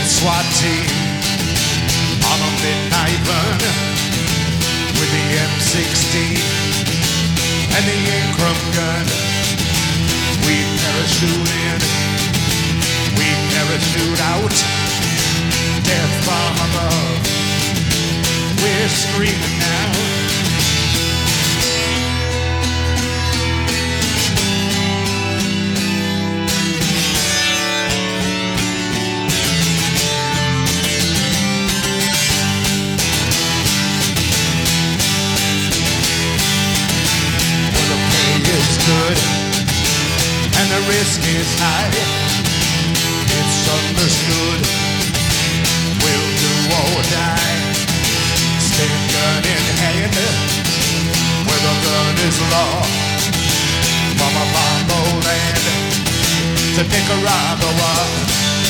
SWAT team on a midnight run with the M16 and the Incrum gun. We parachute in, we parachute out, death from above. We're screaming now. Good and the risk is high. It's understood we'll do or die. Stand gun in hand where the gun is law. From Apollo land to Nicaragua.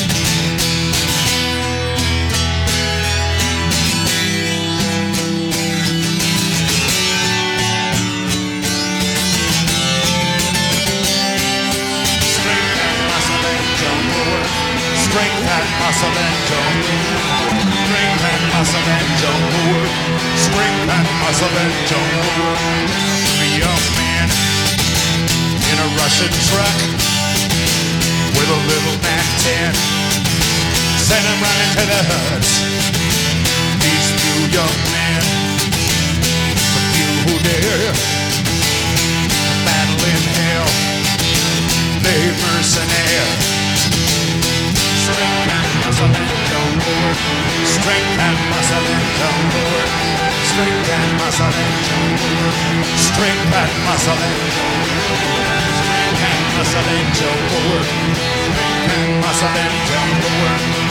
Strength and muscle and jungle. Strength and muscle and jungle. Strength and muscle and jungle. A young man in a Russian truck with a little Mac-10 sent him running to the huts. These few young men, the few who dare battle in hell, they mercenaire. Strength and muscle and jungle. Strength and muscle and jungle. Strength and muscle and jungle. Strength and muscle and jungle. Strength and muscle and jungle. Strength and muscle and jungle.